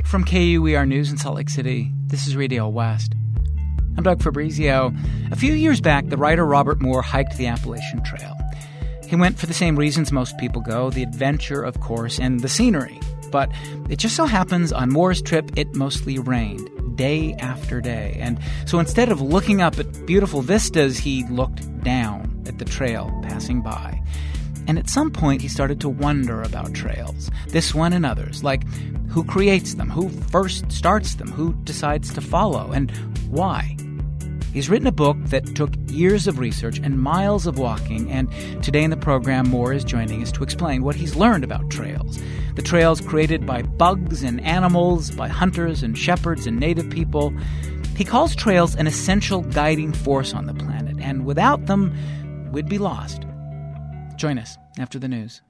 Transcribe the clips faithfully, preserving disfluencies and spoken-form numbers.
From K U E R News in Salt Lake City, this is Radio West. I'm Doug Fabrizio. A few years back, the writer Robert Moore hiked the Appalachian Trail. He went for the same reasons most people go, the adventure, of course, and the scenery. But it just so happens on Moore's trip, it mostly rained, day after day. And so instead of looking up at beautiful vistas, he looked down at the trail passing by. And at some point, he started to wonder about trails, this one and others, like who creates them, who first starts them, who decides to follow, and why. He's written a book that took years of research and miles of walking, and today in the program, Moore is joining us to explain what he's learned about trails. The trails created by bugs and animals, by hunters and shepherds and native people. He calls trails an essential guiding force on the planet, and without them, we'd be lost. Join us after the news.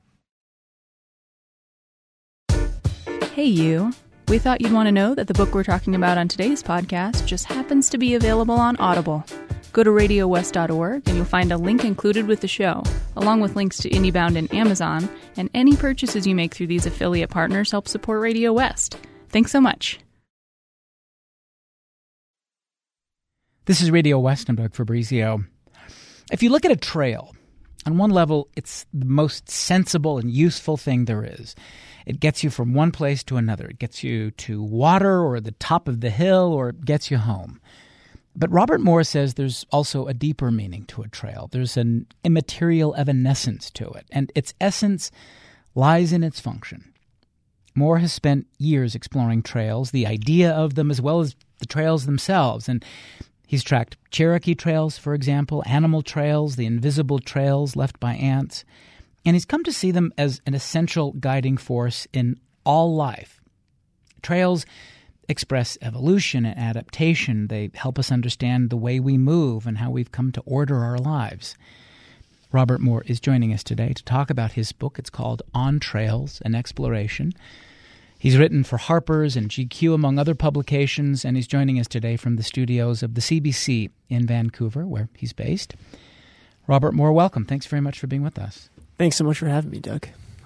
Hey, you. We thought you'd want to know that the book we're talking about on today's podcast just happens to be available on Audible. Go to radio west dot org and you'll find a link included with the show, along with links to IndieBound and Amazon, and any purchases you make through these affiliate partners help support Radio West. Thanks so much. This is Radio West. I'm Doug Fabrizio. If you look at a trail, on one level, it's the most sensible and useful thing there is. It gets you from one place to another. It gets you to water or the top of the hill, or it gets you home. But Robert Moore says there's also a deeper meaning to a trail. There's an immaterial evanescence to it, and its essence lies in its function. Moore has spent years exploring trails, the idea of them, as well as the trails themselves, and he's tracked Cherokee trails, for example, animal trails, the invisible trails left by ants, and he's come to see them as an essential guiding force in all life. Trails express evolution and adaptation. They help us understand the way we move and how we've come to order our lives. Robert Moore is joining us today to talk about his book. It's called On Trails, an Exploration. He's written for Harper's and G Q, among other publications, and he's joining us today from the studios of the C B C in Vancouver, where he's based. Robert Moore, welcome. Thanks very much for being with us. Thanks so much for having me, Doug.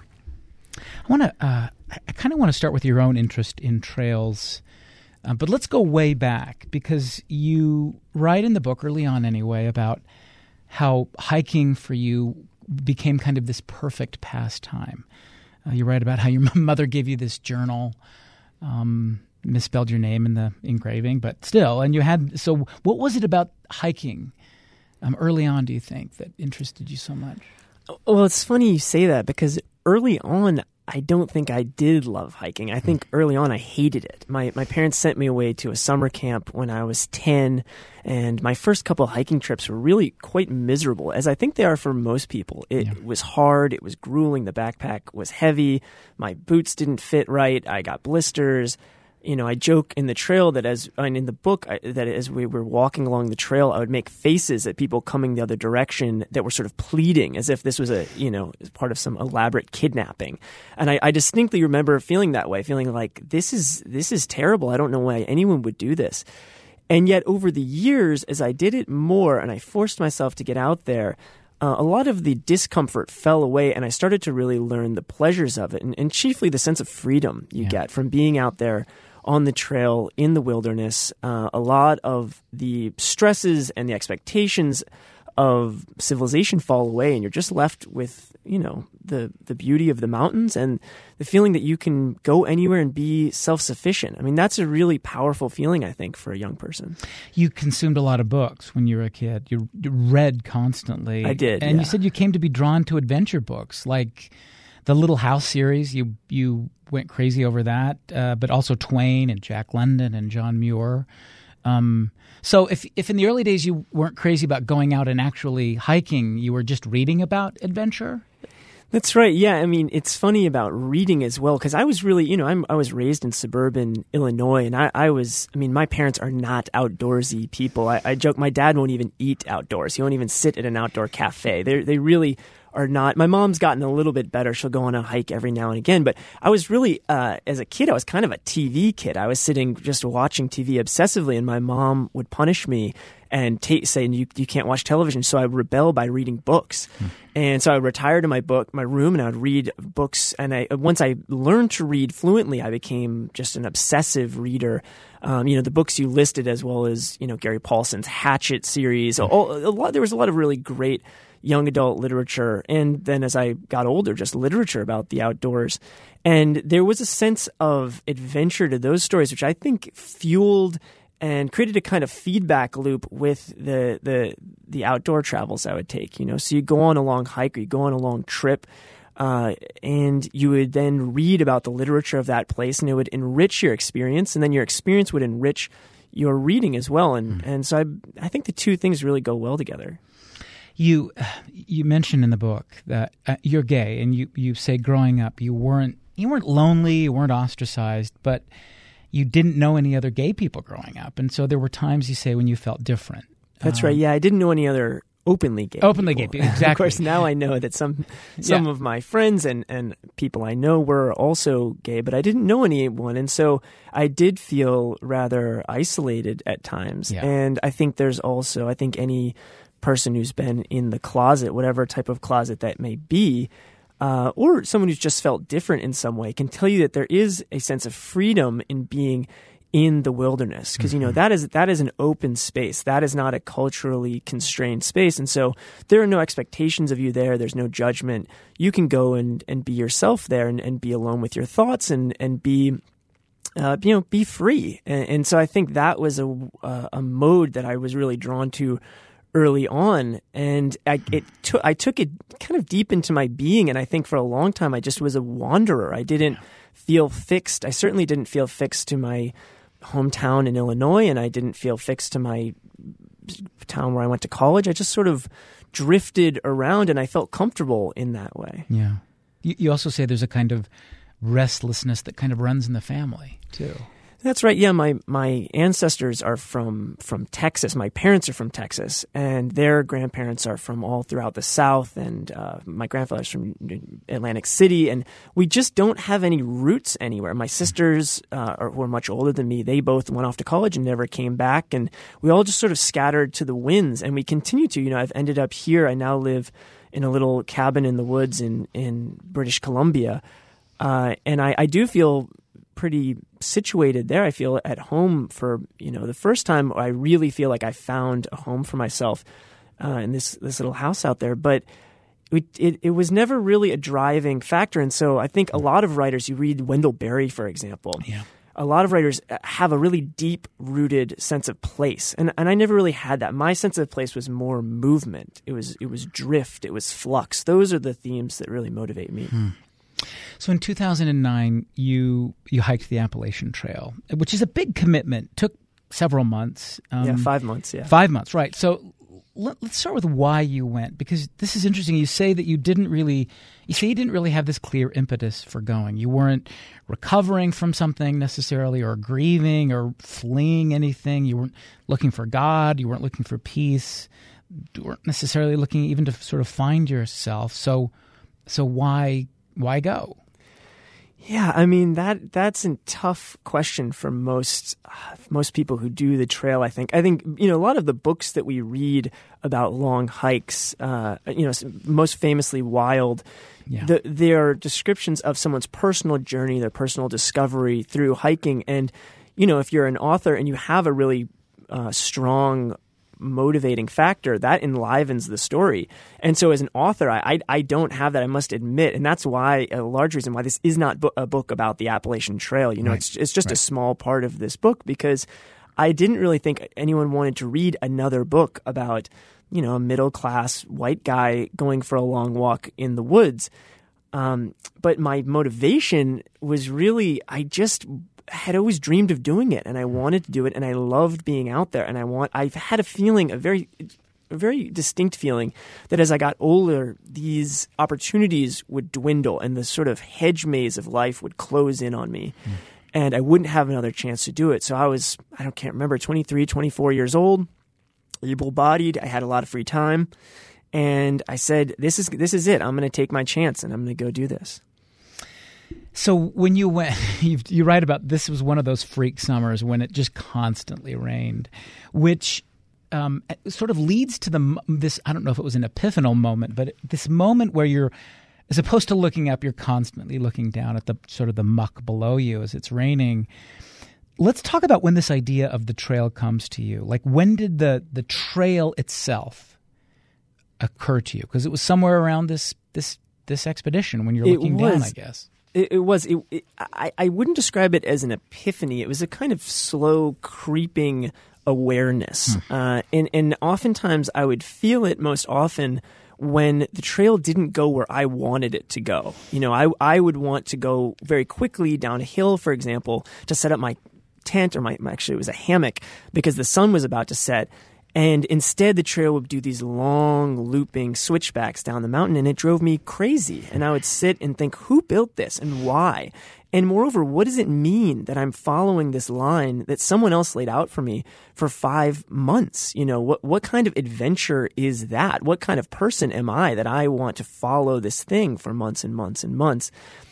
I want to. Uh, I kind of want to start with your own interest in trails, uh, but let's go way back, because you write in the book, early on anyway, about how hiking for you became kind of this perfect pastime. Uh, you write about how your mother gave you this journal, um, misspelled your name in the engraving, but still. And you had, so what was it about hiking um, early on, do you think, that interested you so much? Well, it's funny you say that, because early on, I don't think I did love hiking. I think early on I hated it. My my parents sent me away to a summer camp when I was ten, and my first couple of hiking trips were really quite miserable, as I think they are for most people. It yeah. was hard. It was grueling. The backpack was heavy. My boots didn't fit right. I got blisters. You know, I joke in the trail that as and in the book I, that as we were walking along the trail, I would make faces at people coming the other direction that were sort of pleading, as if this was a you know part of some elaborate kidnapping. And I, I distinctly remember feeling that way, feeling like this is this is terrible. I don't know why anyone would do this. And yet, over the years, as I did it more, and I forced myself to get out there, Uh, a lot of the discomfort fell away, and I started to really learn the pleasures of it, and, and chiefly the sense of freedom you yeah. get from being out there on the trail in the wilderness. Uh, a lot of the stresses and the expectations of civilization fall away, and you're just left with, you know, the the beauty of the mountains and the feeling that you can go anywhere and be self-sufficient. I mean, that's a really powerful feeling, I think, for a young person. You consumed a lot of books when you were a kid. You, you read constantly. I did, And yeah. you said you came to be drawn to adventure books, like the Little House series. You you went crazy over that, uh, but also Twain and Jack London and John Muir. Um, so if if in the early days you weren't crazy about going out and actually hiking, you were just reading about adventure? That's right. Yeah, I mean, it's funny about reading as well, because I was really, you know, I'm, I was raised in suburban Illinois, and I, I was, I mean, my parents are not outdoorsy people. I, I joke, my dad won't even eat outdoors. He won't even sit at an outdoor cafe. They they really are not. My mom's gotten a little bit better. She'll go on a hike every now and again. But I was really, uh, as a kid, I was kind of a T V kid. I was sitting just watching T V obsessively, and my mom would punish me and ta- say, you, you can't watch television. So I would rebel by reading books. Hmm. And so I would retire to my book, my room, and I would read books. And I, once I learned to read fluently, I became just an obsessive reader. Um, you know, the books you listed, as well as, you know, Gary Paulson's Hatchet series. Hmm. All, a lot, there was a lot of really great young adult literature. And then as I got older, just literature about the outdoors. And there was a sense of adventure to those stories, which I think fueled and created a kind of feedback loop with the the the outdoor travels I would take. You know, so you go on a long hike or you go on a long trip, uh, and you would then read about the literature of that place, and it would enrich your experience, and then your experience would enrich your reading as well. And mm. and so I I think the two things really go well together. You you mentioned in the book that uh, you're gay, and you, you say growing up you weren't you weren't lonely, you weren't ostracized, but you didn't know any other gay people growing up, and so there were times, you say, when you felt different. That's um, right. Yeah, I didn't know any other openly gay openly people. gay people. Exactly. Of course, now I know that some some yeah. of my friends and, and people I know were also gay, but I didn't know anyone, and so I did feel rather isolated at times. Yeah. And I think there's also, I think any person who's been in the closet, whatever type of closet that may be, Uh, or someone who's just felt different in some way, can tell you that there is a sense of freedom in being in the wilderness, because mm-hmm. you know that is that is an open space. That is not a culturally constrained space, and so there are no expectations of you there. There's no judgment. You can go and, and be yourself there, and, and be alone with your thoughts, and and be uh, you know be free. And, and so I think that was a uh, a mode that I was really drawn to early on, and I, it took I took it kind of deep into my being, and I think for a long time I just was a wanderer. I didn't feel fixed. I certainly didn't feel fixed to my hometown in Illinois, and I didn't feel fixed to my town where I went to college. I just sort of drifted around, and I felt comfortable in that way. Yeah. You, you also say there's a kind of restlessness that kind of runs in the family, too. That's right. Yeah, my my ancestors are from from Texas. My parents are from Texas, and their grandparents are from all throughout the South. And uh, my grandfather's from Atlantic City, and we just don't have any roots anywhere. My sisters, uh, are, who are much older than me, they both went off to college and never came back, and we all just sort of scattered to the winds. And we continue to. You know, I've ended up here. I now live in a little cabin in the woods in in British Columbia, uh, and I, I do feel pretty situated there. I feel at home for, you know, the first time I really feel like I found a home for myself uh, in this this little house out there. But it, it it was never really a driving factor. And so I think a lot of writers, you read Wendell Berry, for example, yeah. a lot of writers have a really deep-rooted sense of place. And and I never really had that. My sense of place was more movement. It was, it was drift. It was flux. Those are the themes that really motivate me. Hmm. So in two thousand nine, you you hiked the Appalachian Trail, which is a big commitment. Took several months. Um, yeah, five months, yeah. Five months, right. So let, let's start with why you went, because this is interesting. You say that you didn't really, you say you didn't really have this clear impetus for going. You weren't recovering from something necessarily, or grieving, or fleeing anything. You weren't looking for God. You weren't looking for peace. You weren't necessarily looking even to sort of find yourself. So, so why... Why go? Yeah, I mean, that that's a tough question for most uh, most people who do the trail, I think. I think, you know, a lot of the books that we read about long hikes, uh, you know, most famously Wild, yeah. the, they're descriptions of someone's personal journey, their personal discovery through hiking. And, you know, if you're an author and you have a really uh, strong motivating factor, that enlivens the story. And so as an author, I, I I don't have that, I must admit. And that's why, a large reason why this is not bo- a book about the Appalachian Trail. You know, right. it's, it's just right. a small part of this book, because I didn't really think anyone wanted to read another book about, you know, a middle-class white guy going for a long walk in the woods. Um, but my motivation was really, I just had always dreamed of doing it, and I wanted to do it, and I loved being out there. And I want, I've had a feeling, a very, a very distinct feeling, that as I got older, these opportunities would dwindle, and the sort of hedge maze of life would close in on me, mm. and I wouldn't have another chance to do it. So I was, I don't can't remember, twenty-three, twenty-four years old, able-bodied. I had a lot of free time. And I said, this is this is it. I'm going to take my chance and I'm going to go do this. So when you went, you, you write about this was one of those freak summers when it just constantly rained, which um, sort of leads to the this, I don't know if it was an epiphanal moment, but this moment where you're, as opposed to looking up, you're constantly looking down at the sort of the muck below you as it's raining. Let's talk about when this idea of the trail comes to you. Like, when did the the trail itself occur to you? Because it was somewhere around this this this expedition when you're looking down, I guess. It, it was. It, it, I, I wouldn't describe it as an epiphany. It was a kind of slow, creeping awareness. Hmm. Uh, and, and oftentimes I would feel it most often when the trail didn't go where I wanted it to go. You know, I, I would want to go very quickly down a hill, for example, to set up my tent, or my, my actually it was a hammock, because the sun was about to set. And instead, the trail would do these long, looping switchbacks down the mountain, and it drove me crazy. And I would sit and think, who built this and why? And moreover, what does it mean that I'm following this line that someone else laid out for me for five months? You know, what what kind of adventure is that? What kind of person am I that I want to follow this thing for months and months and months?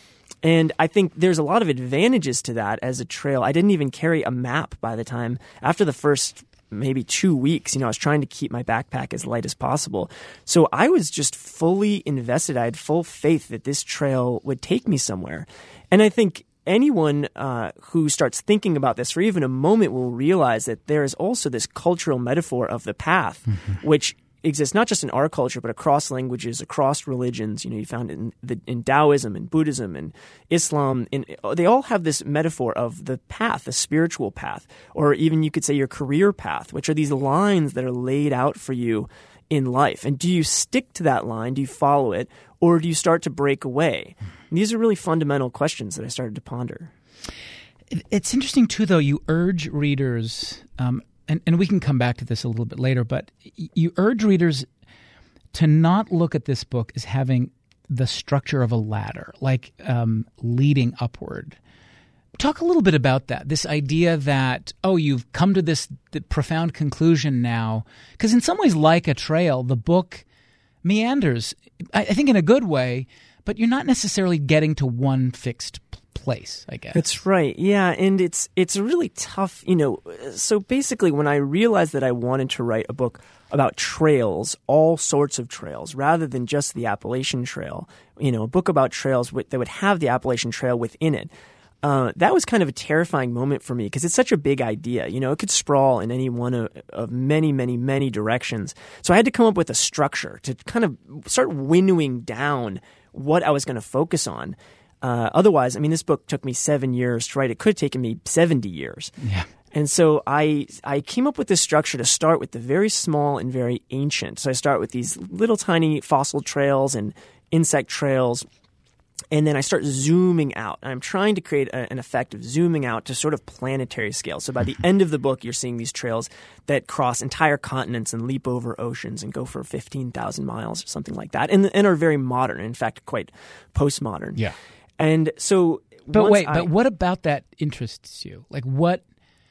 And I think there's a lot of advantages to that as a trail. I didn't even carry a map by the time, after the first maybe two weeks, you know, I was trying to keep my backpack as light as possible. So I was just fully invested. I had full faith that this trail would take me somewhere. And I think anyone uh, who starts thinking about this for even a moment will realize that there is also this cultural metaphor of the path, mm-hmm. which exists not just in our culture, but across languages, across religions. You know, you found it in, the, in Taoism and Buddhism and Islam. In, they all have this metaphor of the path, the spiritual path, or even you could say your career path, which are these lines that are laid out for you in life. And do you stick to that line? Do you follow it? Or do you start to break away? And these are really fundamental questions that I started to ponder. It's interesting, too, though, you urge readers um, – And, and we can come back to this a little bit later, but you urge readers to not look at this book as having the structure of a ladder, like um, leading upward. Talk a little bit about that, this idea that, oh, you've come to this profound conclusion now. Because in some ways, like a trail, the book meanders, I, I think in a good way, but you're not necessarily getting to one fixed place, I guess. That's right. Yeah, and it's it's really tough, you know. So basically, when I realized that I wanted to write a book about trails, all sorts of trails, rather than just the Appalachian Trail, you know, a book about trails with, that would have the Appalachian Trail within it, uh, that was kind of a terrifying moment for me because it's such a big idea. You know, it could sprawl in any one of, of many, many, many directions. So I had to come up with a structure to kind of start winnowing down what I was going to focus on. Uh, otherwise, I mean, this book took me seven years to write. It could have taken me seventy years. Yeah. And so I I came up with this structure to start with the very small and very ancient. So I start with these little tiny fossil trails and insect trails, and then I start zooming out. I'm trying to create a, an effect of zooming out to sort of planetary scale. So by the end of the book, you're seeing these trails that cross entire continents and leap over oceans and go for fifteen thousand miles or something like that, and, and are very modern, in fact, quite postmodern. Yeah. And so, but wait, I, but what about that interests you? Like, what,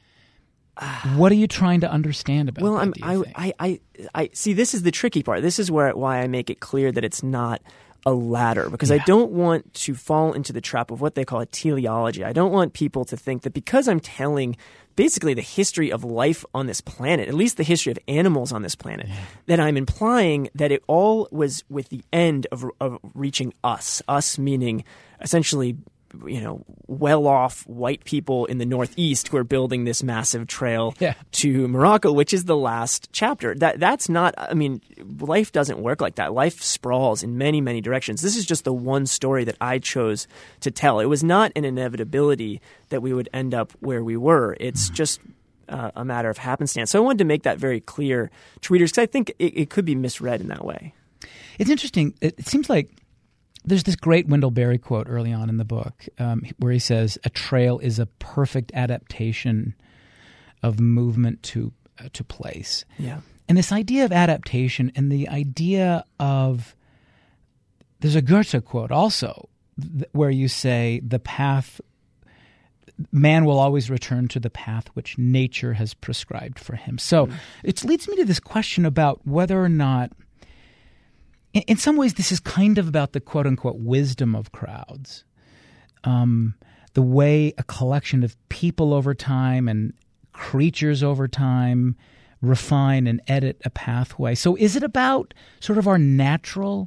uh, what are you trying to understand about? Well, that, I'm, do you I, think? I, I, I see. This is the tricky part. This is where why I make it clear that it's not a ladder, because yeah. I don't want to fall into the trap of what they call a teleology. I don't want people to think that because I'm telling basically the history of life on this planet, at least the history of animals on this planet, yeah. that I'm implying that it all was with the end of, of reaching us, us meaning essentially, you know, well-off white people in the Northeast who are building this massive trail yeah. to Morocco, which is the last chapter. That That's not, I mean, life doesn't work like that. Life sprawls in many, many directions. This is just the one story that I chose to tell. It was not an inevitability that we would end up where we were. It's mm-hmm. just uh, a matter of happenstance. So I wanted to make that very clear to readers because I think it, it could be misread in that way. It's interesting. It seems like there's this great Wendell Berry quote early on in the book um, where he says, a trail is a perfect adaptation of movement to uh, to place. Yeah. And this idea of adaptation and the idea of – there's a Goethe quote also th- where you say the path – man will always return to the path which nature has prescribed for him. So mm. it leads me to this question about whether or not – in, in some ways, this is kind of about the quote-unquote wisdom of crowds. Um, the way a collection of people over time and creatures over time refine and edit a pathway. So is it about sort of our natural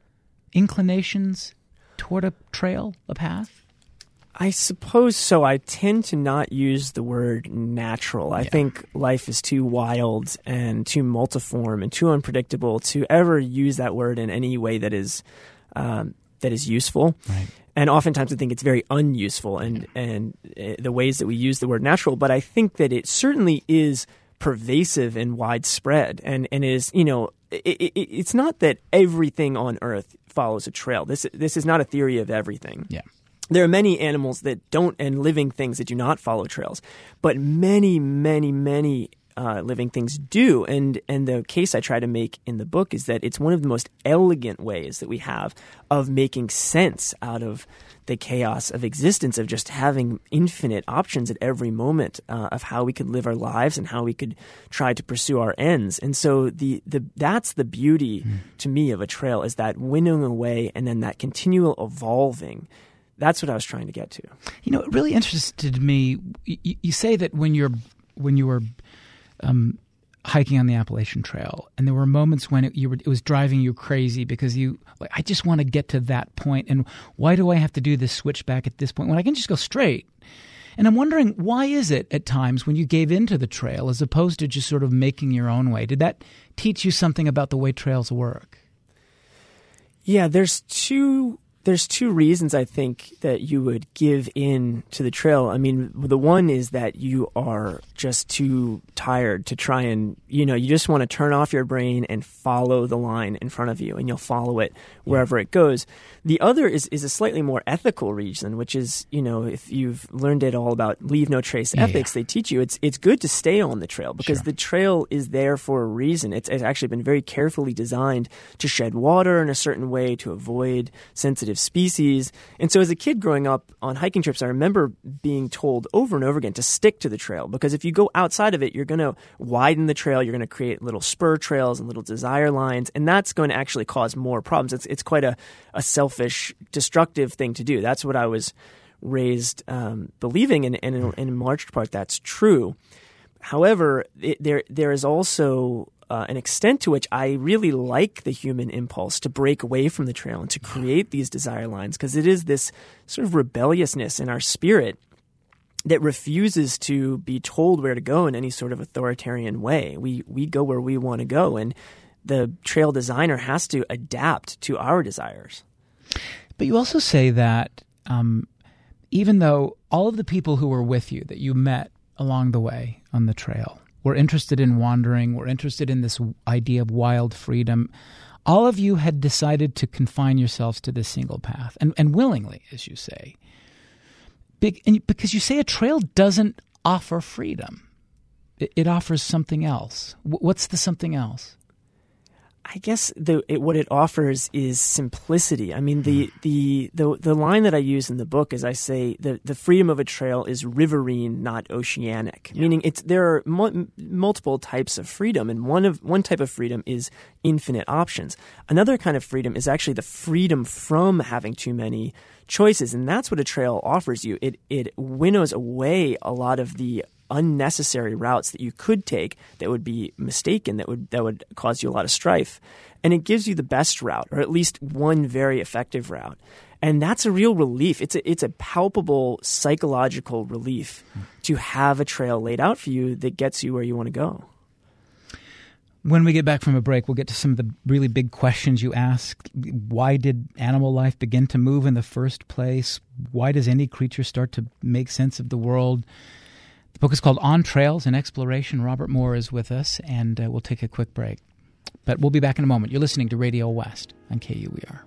inclinations toward a trail, a path? I suppose so. I tend to not use the word natural. I Yeah. think life is too wild and too multiform and too unpredictable to ever use that word in any way that is um, that is useful. Right. And oftentimes I think it's very unuseful and, and uh, the ways that we use the word natural. But I think that it certainly is pervasive and widespread, and, and is, you know, it, it, it's not that everything on Earth follows a trail. This this is not a theory of everything. Yeah. There are many animals that don't, and living things that do not follow trails, but many, many, many uh, living things do. And and the case I try to make in the book is that it's one of the most elegant ways that we have of making sense out of the chaos of existence, of just having infinite options at every moment uh, of how we could live our lives and how we could try to pursue our ends. And so the the that's the beauty mm. to me of a trail, is that winnowing away and then that continual evolving. That's what I was trying to get to. You know, it really interested me. You, you say that when you're when you were um, hiking on the Appalachian Trail, and there were moments when it, you were, it was driving you crazy because you, like, I just want to get to that point, and why do I have to do this switchback at this point when I can just go straight? And I'm wondering, why is it at times when you gave into the trail as opposed to just sort of making your own way? Did that teach you something about the way trails work? Yeah, there's two. There's two reasons I think that you would give in to the trail. I mean, the one is that you are just too tired to try and, you know, you just want to turn off your brain and follow the line in front of you, and you'll follow it wherever it goes. The other is, is a slightly more ethical reason, which is, you know, if you've learned it all about leave no trace yeah, ethics, yeah. they teach you it's it's good to stay on the trail because Sure. the trail is there for a reason. It's, it's actually been very carefully designed to shed water in a certain way to avoid sensitive species. And so as a kid growing up on hiking trips, I remember being told over and over again to stick to the trail, because if you go outside of it, you're going to widen the trail, you're going to create little spur trails and little desire lines, and that's going to actually cause more problems. It's it's quite a, a selfish, destructive thing to do. That's what I was raised um, believing, and, and, in, and in large part that's true. However, it, there there is also Uh, an extent to which I really like the human impulse to break away from the trail and to create these desire lines, because it is this sort of rebelliousness in our spirit that refuses to be told where to go in any sort of authoritarian way. We we go where we want to go, and the trail designer has to adapt to our desires. But you also say that um, even though all of the people who were with you, that you met along the way on the trail, were interested in wandering, were interested in this idea of wild freedom, all of you had decided to confine yourselves to this single path, and, and willingly, as you say. Big, and because you say a trail doesn't offer freedom. It, it offers something else. What's the something else? I guess the it, what it offers is simplicity. I mean, the, the the the line that I use in the book is, I say the the freedom of a trail is riverine, not oceanic. Yeah. Meaning, it's there are mu- multiple types of freedom, and one of one type of freedom is infinite options. Another kind of freedom is actually the freedom from having too many choices, and that's what a trail offers you. It it winnows away a lot of the unnecessary routes that you could take that would be mistaken, that would that would cause you a lot of strife. And it gives you the best route, or at least one very effective route. And that's a real relief. It's a, it's a palpable psychological relief to have a trail laid out for you that gets you where you want to go. When we get back from a break, we'll get to some of the really big questions you asked. Why did animal life begin to move in the first place? Why does any creature start to make sense of the world? The book is called On Trails and Exploration. Robert Moore is with us, and uh, we'll take a quick break. But we'll be back in a moment. You're listening to Radio West on K U E R.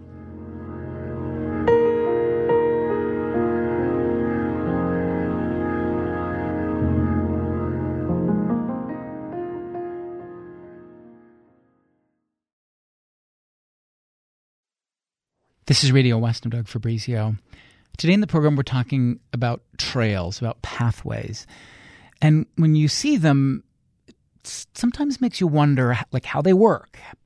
This is Radio West. I'm Doug Fabrizio. Today in the program, we're talking about trails, about pathways. And when you see them, it sometimes makes you wonder, like, how they work.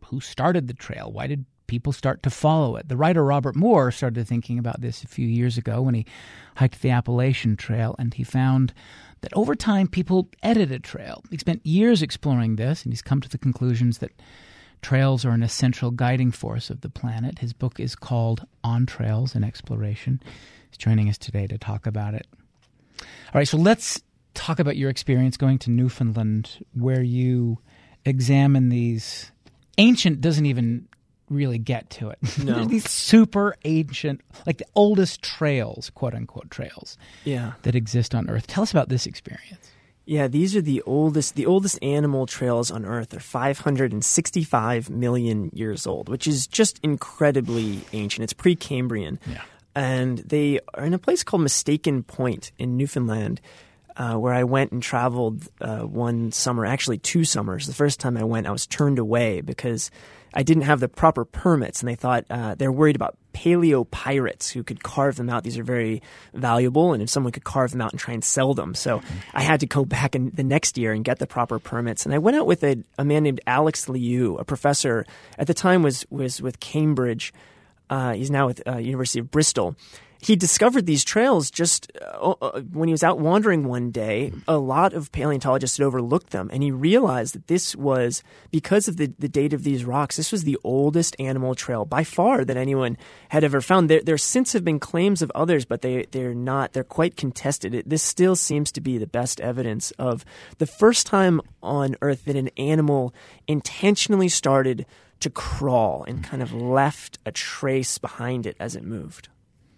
who started the trail? Why did people start to follow it? The writer Robert Moore started thinking about this a few years ago when he hiked the Appalachian Trail, and he found that over time people edited a trail. He spent years exploring this, and he's come to the conclusions that trails are an essential guiding force of the planet. His book is called On Trails and Exploration. He's joining us today to talk about it. All right, so let's talk about your experience going to Newfoundland, where you examine these ancient, doesn't even really get to it. No. These super ancient, like the oldest trails, quote-unquote trails, yeah. that exist on Earth. Tell us about this experience. Yeah, these are the oldest the oldest animal trails on Earth. Are five hundred sixty-five million years old, which is just incredibly ancient. It's Precambrian. Yeah. And they are in a place called Mistaken Point in Newfoundland, uh, where I went and traveled uh, one summer, actually two summers. The first time I went, I was turned away because I didn't have the proper permits, and they thought uh, they're worried about paleopirates who could carve them out. These are very valuable, and if someone could carve them out and try and sell them. So I had to go back in the next year and get the proper permits. And I went out with a, a man named Alex Liu, a professor at the time was was with Cambridge. Uh, he's now with uh, University of Bristol. He discovered these trails just uh, uh, when he was out wandering one day. A lot of paleontologists had overlooked them, and he realized that this was, because of the, the date of these rocks, this was the oldest animal trail by far that anyone had ever found. There, there since have been claims of others, but they, they're not. They're quite contested. It, this still seems to be the best evidence of the first time on Earth that an animal intentionally started to crawl and kind of left a trace behind it as it moved.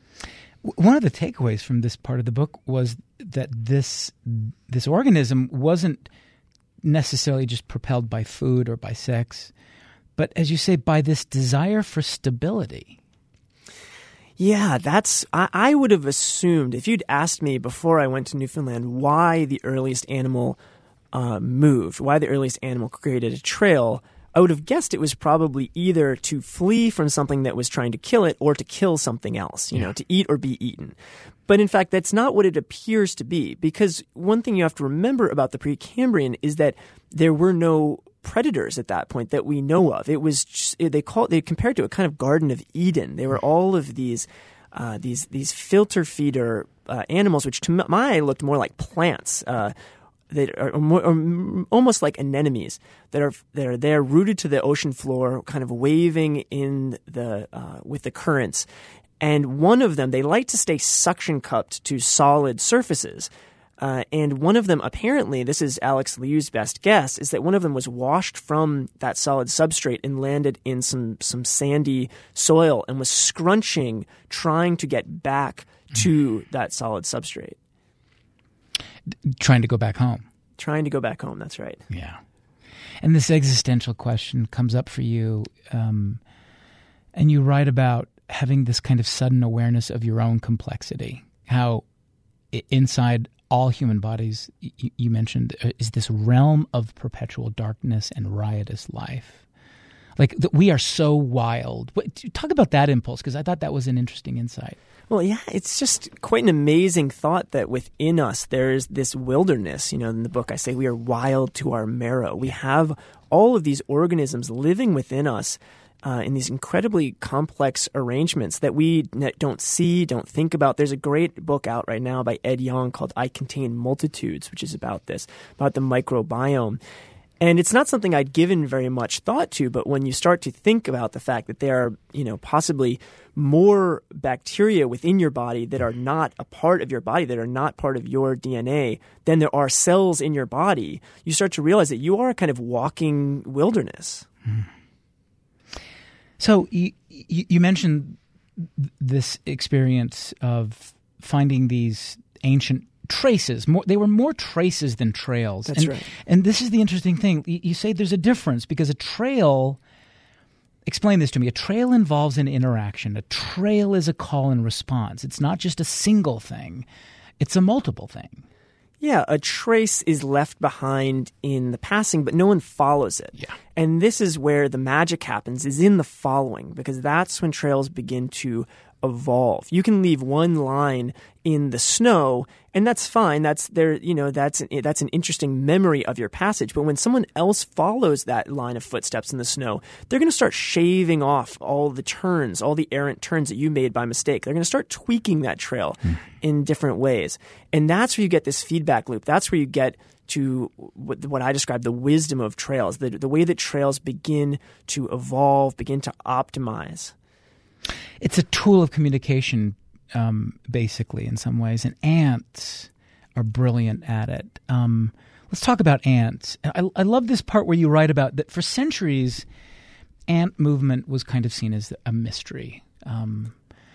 One of the takeaways from this part of the book was that this this organism wasn't necessarily just propelled by food or by sex, but, as you say, by this desire for stability. Yeah, that's I, I would have assumed, if you'd asked me before I went to Newfoundland why the earliest animal uh, moved, why the earliest animal created a trail, I would have guessed it was probably either to flee from something that was trying to kill it or to kill something else, you yeah. know, to eat or be eaten. But in fact, that's not what it appears to be, because one thing you have to remember about the Precambrian is that there were no predators at that point that we know of. It was just, they call it, they compared it to a kind of Garden of Eden. There were all of these uh, these these filter feeder uh, animals, which to my eye looked more like plants. Uh, that are, more, are almost like anemones that are that are there, rooted to the ocean floor, kind of waving in the uh, with the currents. And one of them, they like to stay suction cupped to solid surfaces. Uh, and one of them, apparently, this is Alex Liu's best guess, is that one of them was washed from that solid substrate and landed in some some sandy soil and was scrunching, trying to get back to that solid substrate. Trying to go back home. Trying to go back home, that's right. Yeah. And this existential question comes up for you, um, and you write about having this kind of sudden awareness of your own complexity, how I- inside all human bodies, y- you mentioned, uh, is this realm of perpetual darkness and riotous life. Like, th- we are so wild. What, talk about that impulse, because I thought that was an interesting insight. Well, yeah, it's just quite an amazing thought that within us there is this wilderness. You know, in the book I say we are wild to our marrow. We have all of these organisms living within us uh, in these incredibly complex arrangements that we don't see, don't think about. There's a great book out right now by Ed Yong called I Contain Multitudes, which is about this, about the microbiome. And it's not something I'd given very much thought to, but when you start to think about the fact that there are, you know, possibly more bacteria within your body that are not a part of your body, that are not part of your D N A, than there are cells in your body, you start to realize that you are a kind of walking wilderness. Hmm. So you, you, you mentioned this experience of finding these ancient traces. More, they were more traces than trails. That's and, right. And this is the interesting thing. You, you say there's a difference because a trail, explain this to me, a trail involves an interaction. A trail is a call and response. It's not just a single thing. It's a multiple thing. Yeah, a trace is left behind in the passing, but no one follows it. Yeah. And this is where the magic happens, is in the following, because that's when trails begin to evolve. You can leave one line in the snow, and that's fine. That's there, you know, that's an, that's an interesting memory of your passage. But when someone else follows that line of footsteps in the snow, they're going to start shaving off all the turns, all the errant turns that you made by mistake. They're going to start tweaking that trail mm. in different ways. And that's where you get this feedback loop. That's where you get to what, what I describe the wisdom of trails, the, the way that trails begin to evolve, begin to optimize. It's a tool of communication, um, basically, in some ways, and ants are brilliant at it. Um, let's talk about ants. I, I love this part where you write about that for centuries, ant movement was kind of seen as a mystery. Um,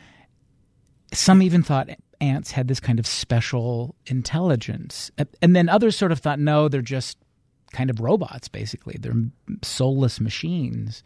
some even thought ants had this kind of special intelligence. And then others sort of thought, no, they're just kind of robots, basically. They're soulless machines.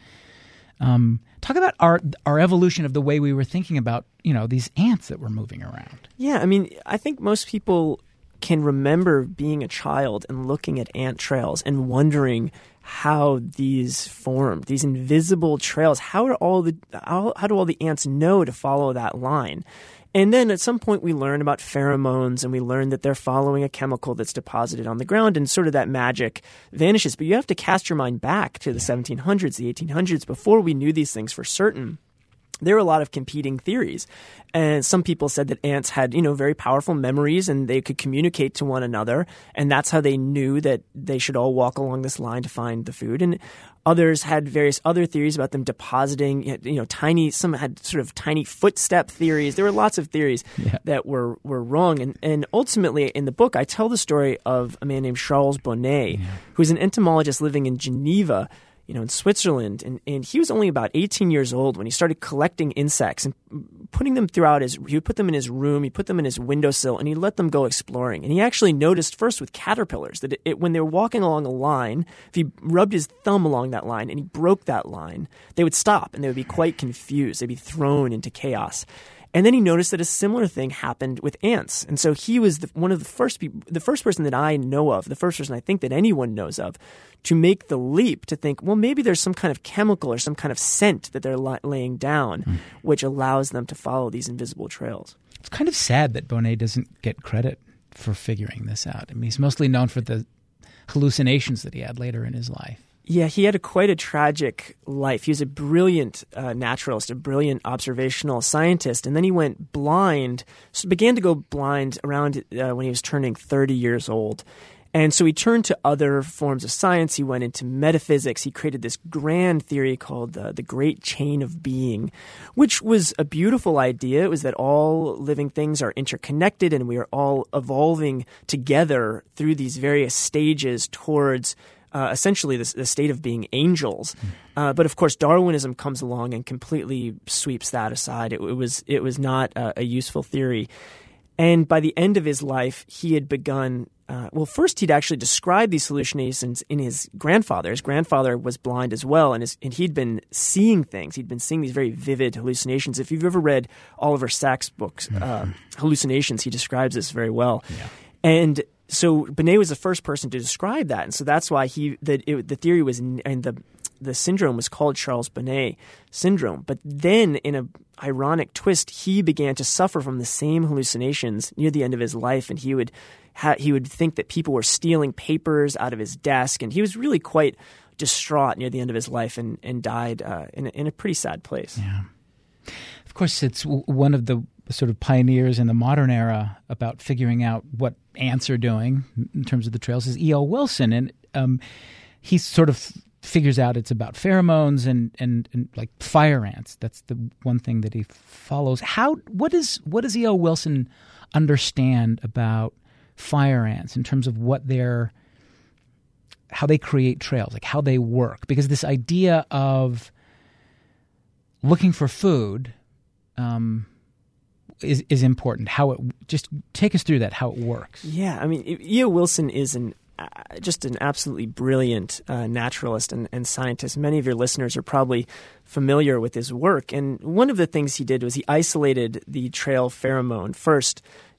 Um, talk about our our evolution of the way we were thinking about, you know, these ants that were moving around. Yeah, I mean, I think most people can remember being a child and looking at ant trails and wondering how these formed, these invisible trails. How are all the how, how do all the ants know to follow that line? And then at some point we learn about pheromones and we learn that they're following a chemical that's deposited on the ground, and sort of that magic vanishes. But you have to cast your mind back to the seventeen hundreds, the eighteen hundreds, before we knew these things for certain. There were a lot of competing theories. And some people said that ants had, you know, very powerful memories and they could communicate to one another. And that's how they knew that they should all walk along this line to find the food. And others had various other theories about them depositing, you know, tiny, some had sort of tiny footstep theories. There were lots of theories yeah. that were, were wrong. And, and ultimately in the book, I tell the story of a man named Charles Bonnet, yeah. who's an entomologist living in Geneva, you know, in Switzerland. And, and he was only about eighteen years old when he started collecting insects and putting them throughout his, he would put them in his room, he put them in his windowsill, and he let them go exploring. And he actually noticed first with caterpillars that it, it, when they were walking along a line, if he rubbed his thumb along that line and he broke that line, they would stop and they would be quite confused. They'd be thrown into chaos. And then he noticed that a similar thing happened with ants. And so he was the, one of the first people, the first person that I know of, the first person I think that anyone knows of, to make the leap to think, well, maybe there's some kind of chemical or some kind of scent that they're la- laying down, mm. which allows them to follow these invisible trails. It's kind of sad that Bonnet doesn't get credit for figuring this out. I mean, he's mostly known for the hallucinations that he had later in his life. Yeah, he had a quite a tragic life. He was a brilliant uh, naturalist, a brilliant observational scientist, and then he went blind, so began to go blind around uh, when he was turning thirty years old. And so he turned to other forms of science. He went into metaphysics. He created this grand theory called uh, the Great Chain of Being, which was a beautiful idea. It was that all living things are interconnected and we are all evolving together through these various stages towards Uh, essentially the, the state of being angels. Uh, but of course, Darwinism comes along and completely sweeps that aside. It, it was it was not a, a useful theory. And by the end of his life, he had begun uh, – well, first he'd actually described these hallucinations in his grandfather. His grandfather was blind as well, and, his, and he'd been seeing things. He'd been seeing these very vivid hallucinations. If you've ever read Oliver Sacks' books, uh, Hallucinations, he describes this very well. Yeah. And – so Bonnet was the first person to describe that, and so that's why he the it, the theory was and the the syndrome was called Charles Bonnet syndrome. But then, in an ironic twist, he began to suffer from the same hallucinations near the end of his life, and he would ha- he would think that people were stealing papers out of his desk, and he was really quite distraught near the end of his life, and and died uh, in a, in a pretty sad place. Yeah, of course, it's w- one of the sort of pioneers in the modern era about figuring out what ants are doing in terms of the trails is E O Wilson. And um, he sort of figures out it's about pheromones and, and, and like fire ants. That's the one thing that he follows. How what is what does E O Wilson understand about fire ants in terms of what they're how they create trails, like how they work? Because this idea of looking for food um, is is important. How it just take us through that, how it works. Yeah, I mean, E O Wilson is an uh, just an absolutely brilliant uh, naturalist and, and scientist. Many of your listeners are probably familiar with his work. And one of the things he did was he isolated the trail pheromone first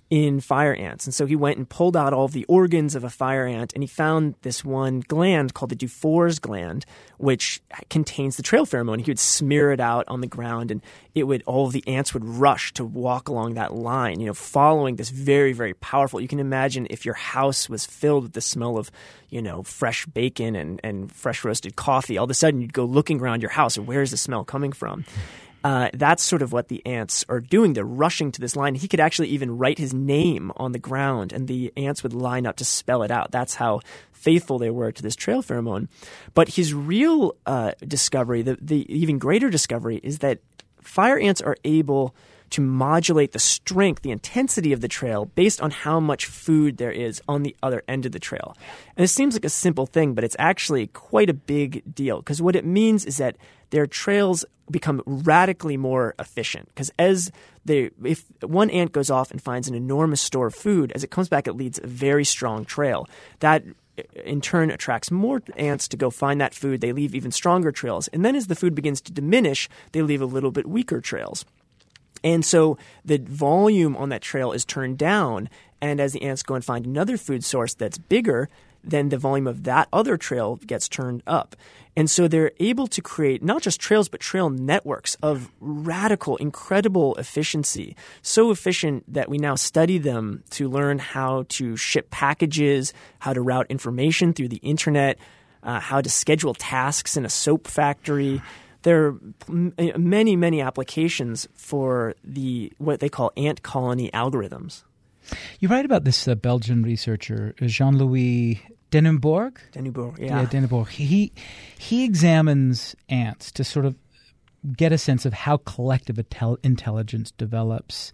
in fire ants. And so he went and pulled out all of the organs of a fire ant, and he found this one gland called the Dufour's gland, which contains the trail pheromone. He would smear it out on the ground, and it would all of the ants would rush to walk along that line, you know, following this very, very powerful. You can imagine if your house was filled with the smell of, you know, fresh bacon and, and fresh roasted coffee, all of a sudden you'd go looking around your house, and where's the smell coming from? Uh, that's sort of what the ants are doing. They're rushing to this line. He could actually even write his name on the ground, and the ants would line up to spell it out. That's how faithful they were to this trail pheromone. But his real uh, discovery, the, the even greater discovery, is that fire ants are able to modulate the strength, the intensity of the trail based on how much food there is on the other end of the trail. And it seems like a simple thing, but it's actually quite a big deal, because what it means is that their trails become radically more efficient. Because as they, if one ant goes off and finds an enormous store of food, as it comes back, it leads a very strong trail. That in turn attracts more ants to go find that food. They leave even stronger trails. And then as the food begins to diminish, they leave a little bit weaker trails. And so the volume on that trail is turned down, and as the ants go and find another food source that's bigger, then the volume of that other trail gets turned up. And so they're able to create not just trails, but trail networks of radical, incredible efficiency. So efficient that we now study them to learn how to ship packages, how to route information through the internet, uh, how to schedule tasks in a soap factory. There are many, many applications for the what they call ant colony algorithms. You write about this uh, Belgian researcher, Jean-Louis Denenborg? Denenborg, yeah. Yeah, Denenborg. He, he examines ants to sort of get a sense of how collective intel- intelligence develops.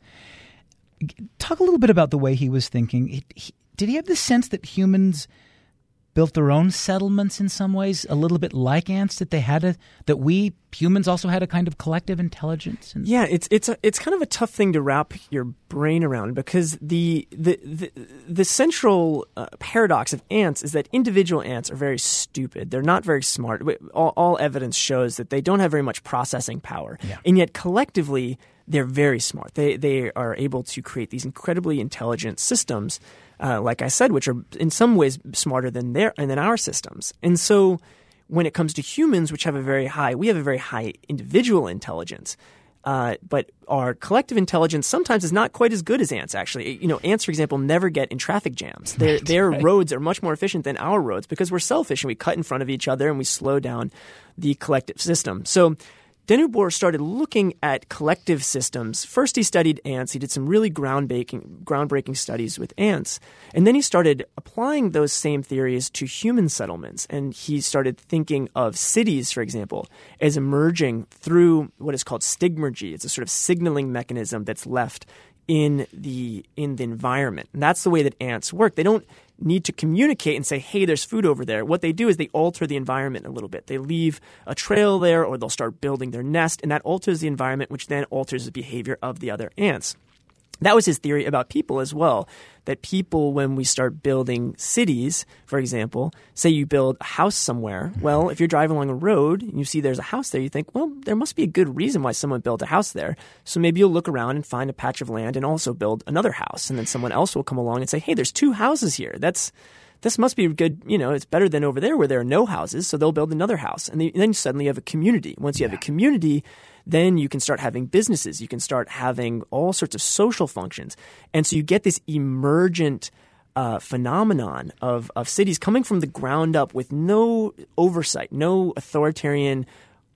Talk a little bit about the way he was thinking. He, he, did he have the sense that humans built their own settlements in some ways, a little bit like ants, that they had a, that we humans also had a kind of collective intelligence? And yeah, it's it's a, it's kind of a tough thing to wrap your brain around, because the the the, the central uh, paradox of ants is that individual ants are very stupid. They're not very smart. All, all evidence shows that they don't have very much processing power, yeah. and yet collectively they're very smart. They they are able to create these incredibly intelligent systems. Uh, like I said, which are in some ways smarter than their and than our systems. And so when it comes to humans, which have a very high, we have a very high individual intelligence, uh, but our collective intelligence sometimes is not quite as good as ants, actually. You know, ants, for example, never get in traffic jams. Their, Right, their right. roads are much more efficient than our roads because we're selfish and we cut in front of each other and we slow down the collective system. So Denenborg started looking at collective systems. First, he studied ants. He did some really groundbreaking, groundbreaking studies with ants. And then he started applying those same theories to human settlements. And he started thinking of cities, for example, as emerging through what is called stigmergy. It's a sort of signaling mechanism that's left in the in the environment. And that's the way that ants work. They don't need to communicate and say, hey, there's food over there. What they do is they alter the environment a little bit. They leave a trail there, or they'll start building their nest, and that alters the environment, which then alters the behavior of the other ants. That was his theory about people as well, that people, when we start building cities, for example, say you build a house somewhere, well, if you're driving along a road and you see there's a house there, you think, well, there must be a good reason why someone built a house there. So maybe you'll look around and find a patch of land and also build another house. And then someone else will come along and say, hey, there's two houses here. That's This must be good, you know, it's better than over there where there are no houses, so they'll build another house. And then you suddenly have a community. Once you have Yeah. a community, then you can start having businesses. You can start having all sorts of social functions. And so you get this emergent uh, phenomenon of, of cities coming from the ground up with no oversight, no authoritarian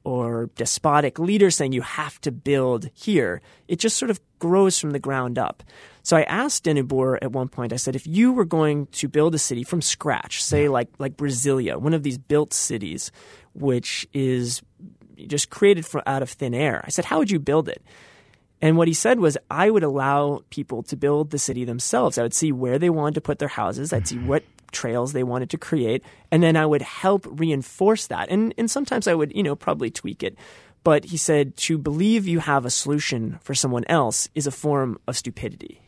or despotic leader saying you have to build here. It just sort of grows from the ground up. So I asked Denenborg at one point, I said, if you were going to build a city from scratch, say like like Brasilia, one of these built cities, which is just created from, out of thin air, I said, how would you build it? And what he said was, I would allow people to build the city themselves. I would see where they wanted to put their houses. I'd see what trails they wanted to create. And then I would help reinforce that. And, and sometimes I would, you know, probably tweak it. But he said, to believe you have a solution for someone else is a form of stupidity.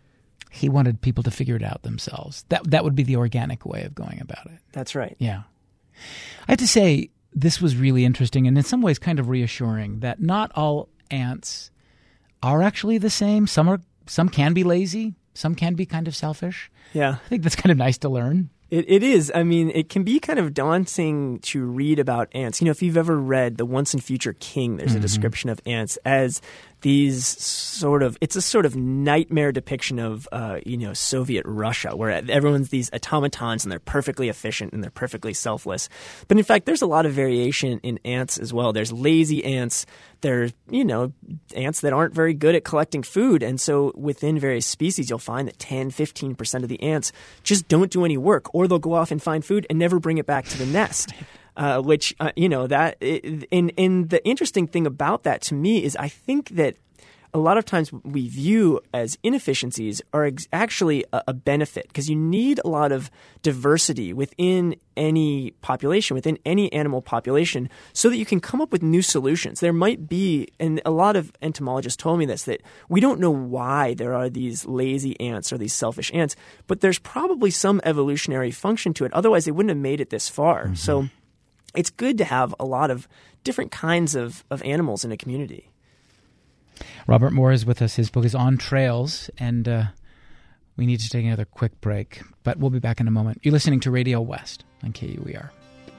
he wanted people to figure it out themselves. That that would be the organic way of going about it. That's right. Yeah. I have to say, this was really interesting and in some ways kind of reassuring that not all ants are actually the same. Some are, some can be lazy. some can be kind of selfish. Yeah. I think that's kind of nice to learn. It, it is. I mean, it can be kind of daunting to read about ants. You know, if you've ever read The Once and Future King, there's mm-hmm. a description of ants as these sort of, it's a sort of nightmare depiction of, uh, you know, Soviet Russia, where everyone's these automatons and they're perfectly efficient and they're perfectly selfless. But in fact, there's a lot of variation in ants as well. There's lazy ants. There's, you know, ants that aren't very good at collecting food. And so within various species, you'll find that ten, fifteen percent of the ants just don't do any work, or they'll go off and find food and never bring it back to the nest. Uh, which, uh, you know, that in, in the interesting thing about that to me is I think that a lot of times what we view as inefficiencies are ex- actually a, a benefit, because you need a lot of diversity within any population, within any animal population, so that you can come up with new solutions. There might be, and a lot of entomologists told me this, that we don't know why there are these lazy ants or these selfish ants, but there's probably some evolutionary function to it. Otherwise, they wouldn't have made it this far. Mm-hmm. So it's good to have a lot of different kinds of, of animals in a community. Robert Moore is with us. His book is On Trails, and uh, we need to take another quick break, but we'll be back in a moment. You're listening to Radio West on K U E R.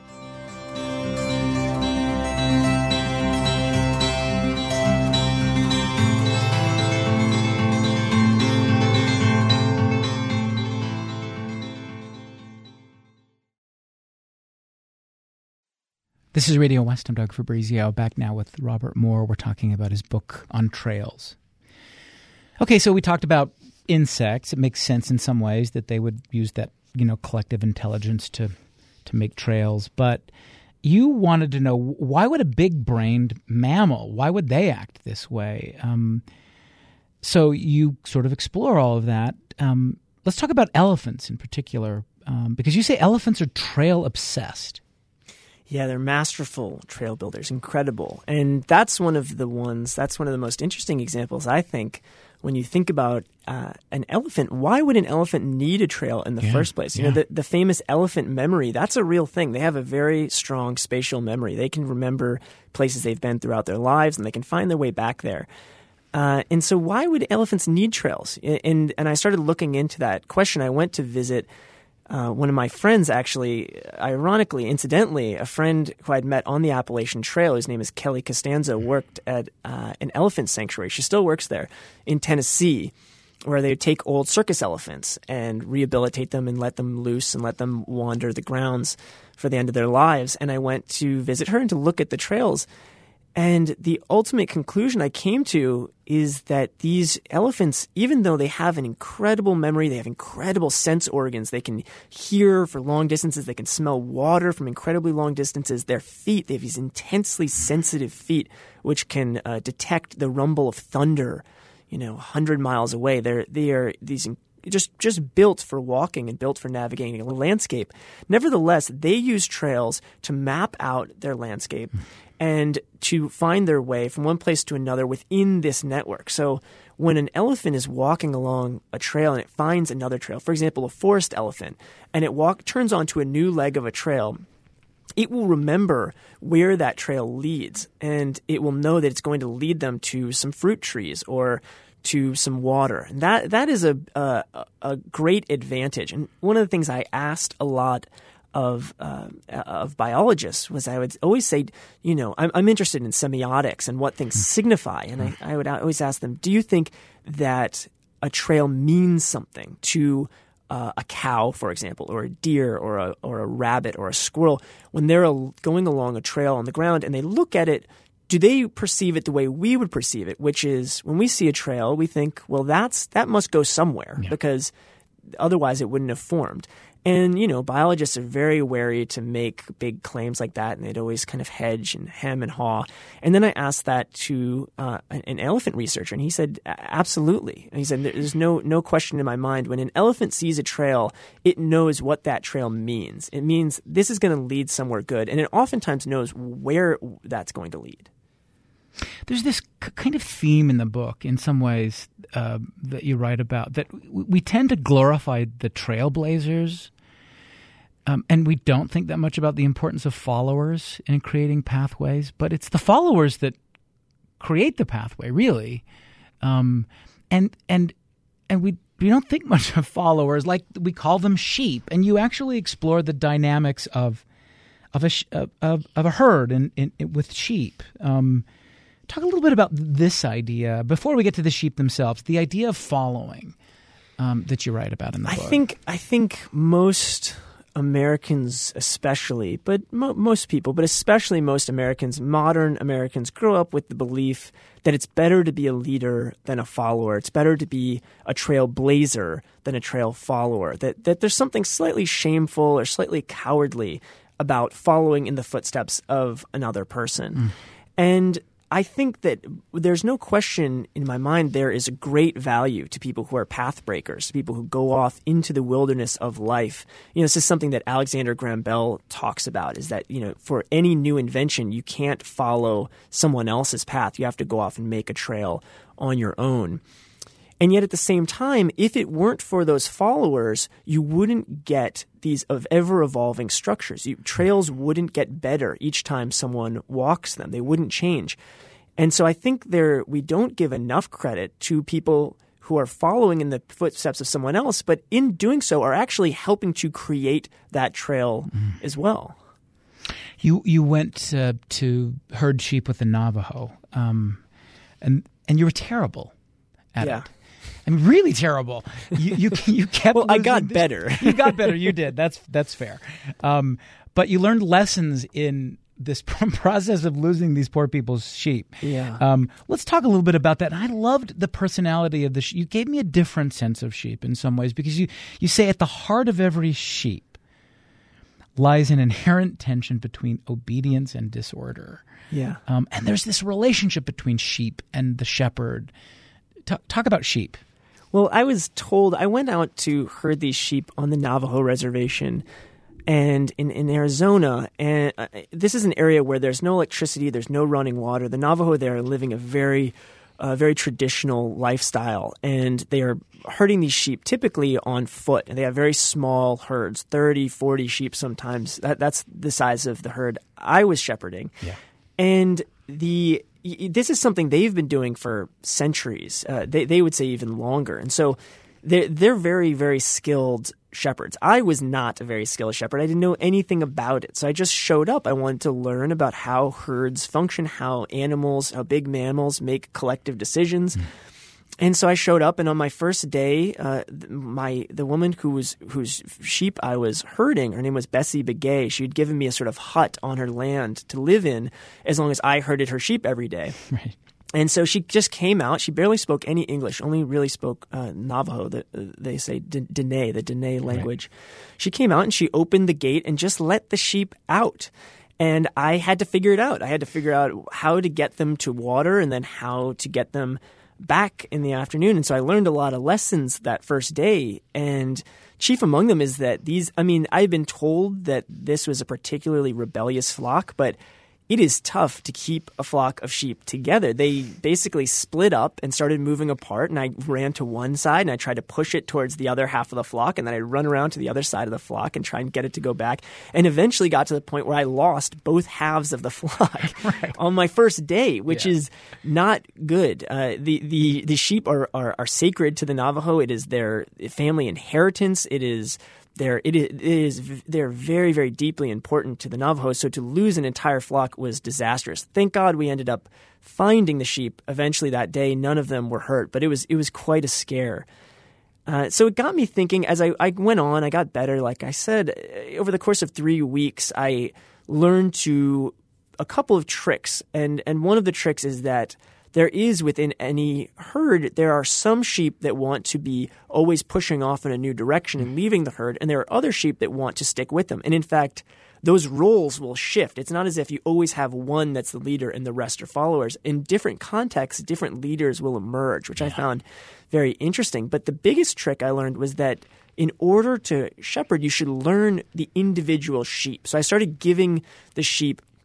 This is Radio West. I'm Doug Fabrizio, back now with Robert Moore. We're talking about his book On Trails. Okay, so we talked about insects. It makes sense in some ways that they would use that, you know, collective intelligence to to make trails. But you wanted to know, why would a big-brained mammal, why would they act this way? Um, so you sort of explore all of that. Um, let's talk about elephants in particular, um, because you say elephants are trail-obsessed. Yeah, they're masterful trail builders, incredible. And that's one of the ones, that's one of the most interesting examples, I think, when you think about uh, an elephant. Why would an elephant need a trail in the yeah, first place? You yeah. know, the, the famous elephant memory, that's a real thing. They have a very strong spatial memory. They can remember places they've been throughout their lives, and they can find their way back there. Uh, and so why would elephants need trails? And, and I started looking into that question. I went to visit Uh, one of my friends, actually, ironically, incidentally, a friend who I'd met on the Appalachian Trail, his name is Kelly Costanzo, worked at uh, an elephant sanctuary. She still works there in Tennessee, where they would take old circus elephants and rehabilitate them and let them loose and let them wander the grounds for the end of their lives. And I went to visit her and to look at the trails. And the ultimate conclusion I came to is that these elephants, even though they have an incredible memory, they have incredible sense organs, they can hear for long distances, they can smell water from incredibly long distances, their feet, they have these intensely sensitive feet which can uh, detect the rumble of thunder, you know, one hundred miles away. They're, they are these just just built for walking and built for navigating a landscape. Nevertheless, they use trails to map out their landscape and to find their way from one place to another within this network. So when an elephant is walking along a trail and it finds another trail, for example, a forest elephant, and it walk, turns onto a new leg of a trail, it will remember where that trail leads, and it will know that it's going to lead them to some fruit trees or to some water. And that that is a, a, a great advantage. And one of the things I asked a lot of uh, of biologists was I would always say, you know, I'm, I'm interested in semiotics and what things signify. And I, I would always ask them, do you think that a trail means something to uh, a cow, for example, or a deer or a, or a rabbit or a squirrel when they're going along a trail on the ground and they look at it? Do they perceive it the way we would perceive it, which is when we see a trail, we think, well, that's that must go somewhere yeah. because otherwise it wouldn't have formed. And, you know, biologists are very wary to make big claims like that, and they'd always kind of hedge and hem and haw. And then I asked that to uh, an elephant researcher, and he said, absolutely. And he said, there's no no question in my mind. When an elephant sees a trail, it knows what that trail means. It means this is going to lead somewhere good, and it oftentimes knows where that's going to lead. There's this c- kind of theme in the book, in some ways, uh, that you write about, that w- we tend to glorify the trailblazers, um, and we don't think that much about the importance of followers in creating pathways, but it's the followers that create the pathway, really. Um, and and and we we don't think much of followers, like we call them sheep, and you actually explore the dynamics of of a of, of a herd in, in, in with sheep. Um, talk a little bit about this idea before we get to the sheep themselves. The idea of following um, that you write about in the I book. think I think most Americans, especially, but mo- most people, but especially most Americans, modern Americans, grow up with the belief that it's better to be a leader than a follower. It's better to be a trailblazer than a trail follower. That that there's something slightly shameful or slightly cowardly about following in the footsteps of another person. Mm. And I think that there's no question in my mind there is a great value to people who are path breakers, to people who go off into the wilderness of life. You know, this is something that Alexander Graham Bell talks about, is that, you know, for any new invention, you can't follow someone else's path. You have to go off and make a trail on your own. And yet at the same time, if it weren't for those followers, you wouldn't get these of ever-evolving structures. You, trails wouldn't get better each time someone walks them. They wouldn't change. And so I think there we don't give enough credit to people who are following in the footsteps of someone else, but in doing so are actually helping to create that trail mm. as well. You you went uh, to herd sheep with the Navajo, um, and and you were terrible at yeah. it. I mean, really terrible. You you, you kept. Well, I got this. better. You got better. You did. That's that's fair. Um, but you learned lessons in this process of losing these poor people's sheep. Yeah. Um, let's talk a little bit about that. And I loved the personality of the sheep. You gave me a different sense of sheep in some ways, because you you say at the heart of every sheep lies an inherent tension between obedience and disorder. Yeah. Um, and there's this relationship between sheep and the shepherd. Talk, talk about sheep. Well, I was told, I went out to herd these sheep on the Navajo reservation and in, in Arizona, and uh, this is an area where there's no electricity, there's no running water. The Navajo there are living a very, uh, very traditional lifestyle, and they are herding these sheep typically on foot, and they have very small herds, thirty, forty sheep sometimes. That, that's the size of the herd I was shepherding. Yeah. And the this is something they've been doing for centuries. Uh, they they would say even longer. And so they're, they're very, very skilled shepherds. I was not a very skilled shepherd. I didn't know anything about it. So I just showed up. I wanted to learn about how herds function, how animals, how big mammals make collective decisions. Mm. And so I showed up, and on my first day, uh, my the woman who was whose sheep I was herding, her name was Bessie Begay. She had given me a sort of hut on her land to live in as long as I herded her sheep every day. Right. And so she just came out. She barely spoke any English, only really spoke uh, Navajo. The, uh, they say D- Dene, the Dene language. Right. She came out and she opened the gate and just let the sheep out. And I had to figure it out. I had to figure out how to get them to water and then how to get them back in the afternoon. And so I learned a lot of lessons that first day. And chief among them is that these, I mean, I've been told that this was a particularly rebellious flock, but it is tough to keep a flock of sheep together. They basically split up and started moving apart, and I ran to one side and I tried to push it towards the other half of the flock, and then I'd run around to the other side of the flock and try and get it to go back, and eventually got to the point where I lost both halves of the flock right. on my first day, which yeah. is not good. Uh, the, the, the sheep are, are, are sacred to the Navajo. It is their family inheritance. It is They're, it is, they're very, very deeply important to the Navajo. So to lose an entire flock was disastrous. Thank God we ended up finding the sheep eventually that day. None of them were hurt, but it was it was quite a scare. Uh, so it got me thinking as I, I went on, I got better. Like I said, over the course of three weeks, I learned to a couple of tricks. And, and one of the tricks is that there is within any herd, there are some sheep that want to be always pushing off in a new direction and leaving the herd, and there are other sheep that want to stick with them. And in fact, those roles will shift. It's not as if you always have one that's the leader and the rest are followers. In different contexts, different leaders will emerge, which yeah. I found very interesting. But the biggest trick I learned was that in order to shepherd, you should learn the individual sheep. So I started giving the sheep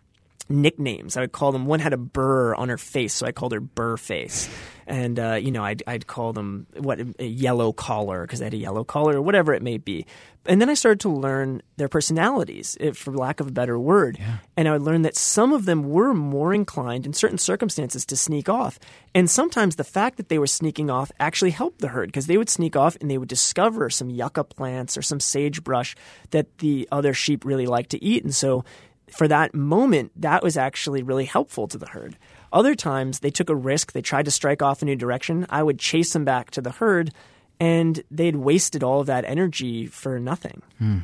nicknames. I would call them, one had a burr on her face, so I called her Burr Face. And, uh, you know, I'd, I'd call them what a yellow collar because they had a yellow collar or whatever it may be. And then I started to learn their personalities, if, for lack of a better word. Yeah. And I would learn that some of them were more inclined in certain circumstances to sneak off. And sometimes the fact that they were sneaking off actually helped the herd because they would sneak off and they would discover some yucca plants or some sagebrush that the other sheep really liked to eat. And so for that moment, that was actually really helpful to the herd. Other times, they took a risk. They tried to strike off a new direction. I would chase them back to the herd, and they'd wasted all of that energy for nothing. Hmm.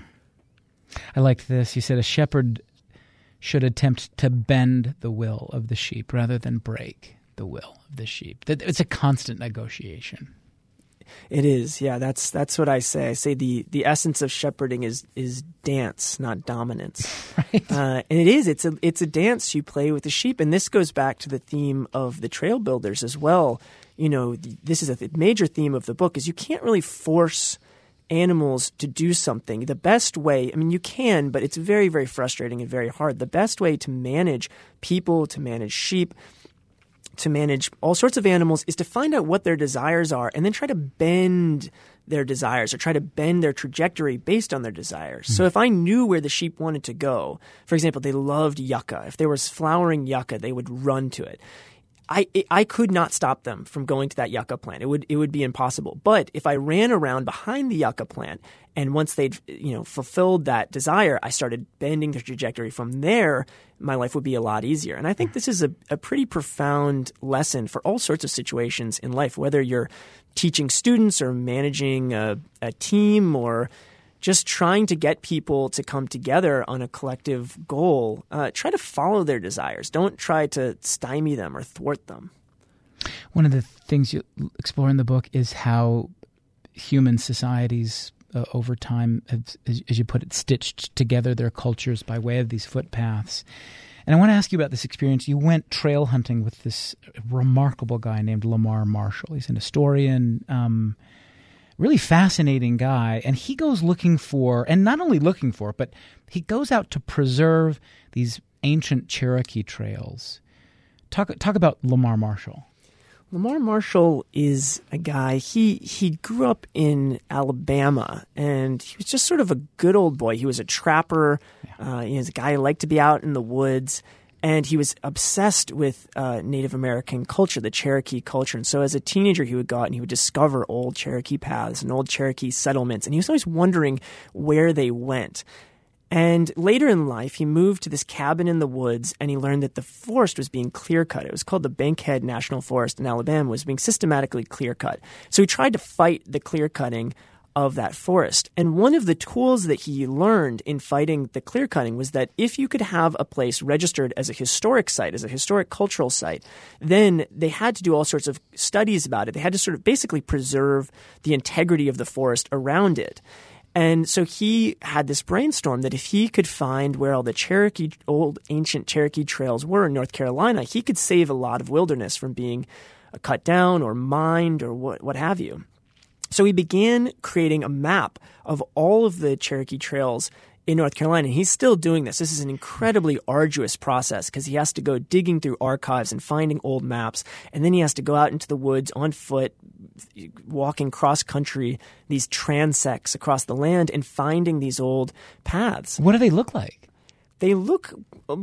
I liked this. You said a shepherd should attempt to bend the will of the sheep rather than break the will of the sheep. That it's a constant negotiation. It is, yeah. That's that's what I say. I say the, the essence of shepherding is is dance, not dominance. Right. Uh, and it is. It's a it's a dance you play with the sheep, and this goes back to the theme of the trail builders as well. You know, th- this is a th- major theme of the book: is you can't really force animals to do something. The best way, I mean, you can, but it's very very frustrating and very hard. The best way to manage people, to manage sheep, to manage all sorts of animals is to find out what their desires are and then try to bend their desires or try to bend their trajectory based on their desires. Mm-hmm. So if I knew where the sheep wanted to go, for example, they loved yucca. If there was flowering yucca, they would run to it. I I could not stop them from going to that yucca plant. It would it would be impossible. But if I ran around behind the yucca plant and once they'd you know fulfilled that desire, I started bending the trajectory from there, my life would be a lot easier. And I think this is a, a pretty profound lesson for all sorts of situations in life, whether you're teaching students or managing a, a team or just trying to get people to come together on a collective goal. Uh, try to follow their desires. Don't try to stymie them or thwart them. One of the things you explore in the book is how human societies uh, over time, have, as, as you put it, stitched together their cultures by way of these footpaths. And I want to ask you about this experience. You went trail hunting with this remarkable guy named Lamar Marshall. He's an historian, um, really fascinating guy. And he goes looking for, and not only looking for, but he goes out to preserve these ancient Cherokee trails. Talk talk about Lamar Marshall. Lamar Marshall is a guy, he he grew up in Alabama, and he was just sort of a good old boy. He was a trapper. Yeah. Uh, he was a guy who liked to be out in the woods, and he was obsessed with uh, Native American culture, the Cherokee culture. And so as a teenager, he would go out and he would discover old Cherokee paths and old Cherokee settlements, and he was always wondering where they went. And later in life, he moved to this cabin in the woods, and he learned that the forest was being clear-cut. It was called the Bankhead National Forest in Alabama. It was being systematically clear-cut. So he tried to fight the clear-cutting of that forest. And one of the tools that he learned in fighting the clear-cutting was that if you could have a place registered as a historic site, as a historic cultural site, then they had to do all sorts of studies about it. They had to sort of basically preserve the integrity of the forest around it. And so he had this brainstorm that if he could find where all the Cherokee, old ancient Cherokee trails were in North Carolina, he could save a lot of wilderness from being cut down or mined or what, what have you. So he began creating a map of all of the Cherokee trails in North Carolina. And he's still doing this. This is an incredibly arduous process because he has to go digging through archives and finding old maps. And then he has to go out into the woods on foot, walking cross-country, these transects across the land and finding these old paths. What do they look like? They look,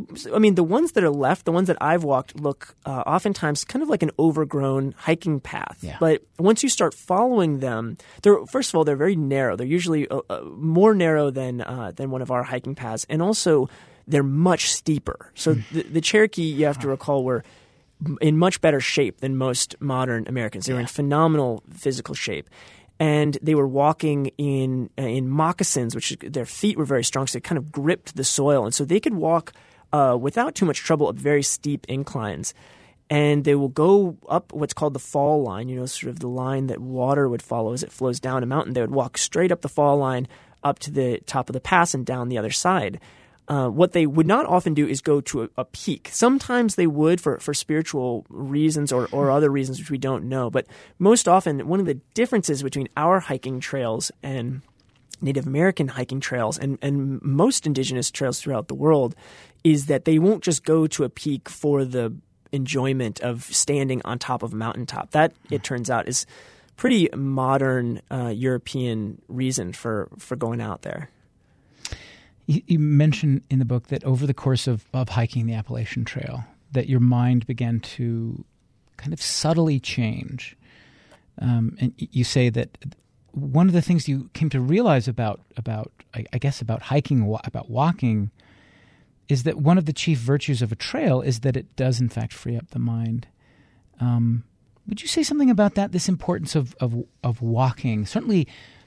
I mean, the ones that are left, the ones that I've walked look uh, oftentimes kind of like an overgrown hiking path. Yeah. But once you start following them, they're first of all, they're very narrow. They're usually uh, uh, more narrow than uh, than one of our hiking paths. And also, they're much steeper. So mm. the, the Cherokee, you have to recall, were in much better shape than most modern Americans. They were yeah. in phenomenal physical shape. And they were walking in in moccasins, which their feet were very strong, so they kind of gripped the soil. And so they could walk uh, without too much trouble up very steep inclines. And they will go up what's called the fall line, you know, sort of the line that water would follow as it flows down a mountain. They would walk straight up the fall line up to the top of the pass and down the other side. Uh, what they would not often do is go to a, a peak. Sometimes they would for, for spiritual reasons or, or other reasons which we don't know. But most often, one of the differences between our hiking trails and Native American hiking trails and, and most indigenous trails throughout the world is that they won't just go to a peak for the enjoyment of standing on top of a mountaintop. That, it turns out, is pretty modern uh, European reason for, for going out there. You, you mentioned in the book that over the course of, of hiking the Appalachian Trail, that your mind began to kind of subtly change. Um, and you say that one of the things you came to realize about, about I, I guess, about hiking, about walking, is that one of the chief virtues of a trail is that it does, in fact, free up the mind. Um, would you say something about that, this importance of, of, of walking? Certainly,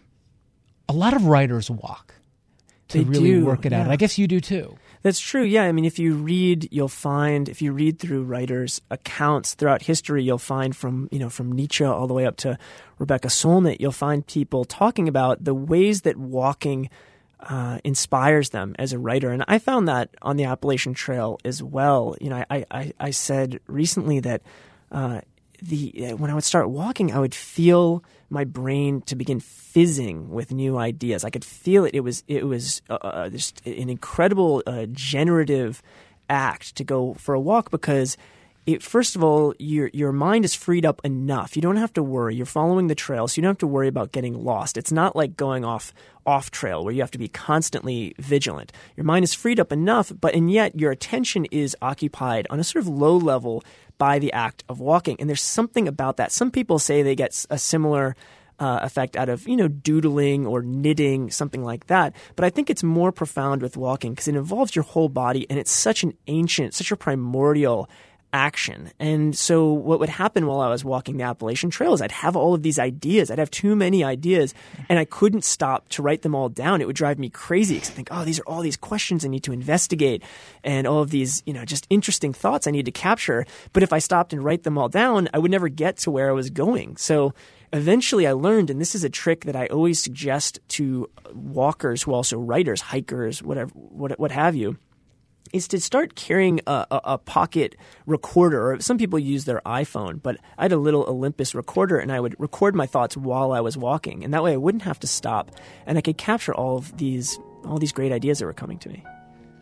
a lot of writers walk to they really do, work it yeah. out. I guess you do, too. That's true. Yeah. I mean, if you read, you'll find, if you read through writers' accounts throughout history, you'll find from, you know, from Nietzsche all the way up to Rebecca Solnit, you'll find people talking about the ways that walking uh, inspires them as a writer. And I found that on the Appalachian Trail as well. You know, I, I, I said recently that uh, the when I would start walking, I would feel my brain to begin fizzing with new ideas. I could feel it. It was it was uh, just an incredible uh, generative act to go for a walk because, it, first of all, your your mind is freed up enough. You don't have to worry. You're following the trail, so you don't have to worry about getting lost. It's not like going off off trail where you have to be constantly vigilant. Your mind is freed up enough, but and yet your attention is occupied on a sort of low level by the act of walking. And there's something about that. Some people say they get a similar uh, effect out of, you know, doodling or knitting, something like that. But I think it's more profound with walking because it involves your whole body, and it's such an ancient, such a primordial action. And so what would happen while I was walking the Appalachian Trail is I'd have all of these ideas. I'd have too many ideas, and I couldn't stop to write them all down. It would drive me crazy because I think, oh, these are all these questions I need to investigate and all of these, you know, just interesting thoughts I need to capture. But if I stopped and write them all down, I would never get to where I was going. So eventually I learned, and this is a trick that I always suggest to walkers who are also writers, hikers, whatever, what, what have you, is to start carrying a, a, a pocket recorder. Or some people use their iPhone, but I had a little Olympus recorder, and I would record my thoughts while I was walking. And that way I wouldn't have to stop, and I could capture all of these all these great ideas that were coming to me.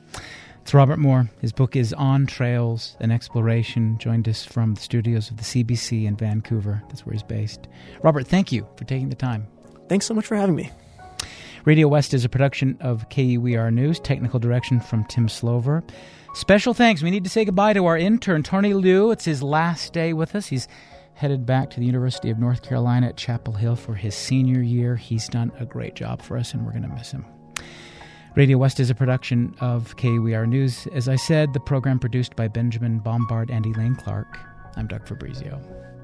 It's Robert Moore. His book is On Trails, an Exploration. Joined us from the studios of the C B C in Vancouver. That's where he's based. Robert, thank you for taking the time. Thanks so much for having me. Radio West is a production of K U E R News. Technical direction from Tim Slover. Special thanks. We need to say goodbye to our intern, Tony Liu. It's his last day with us. He's headed back to the University of North Carolina at Chapel Hill for his senior year. He's done a great job for us, and we're going to miss him. Radio West is a production of K U E R News. As I said, the program produced by Benjamin Bombard and Elaine Clark. I'm Doug Fabrizio.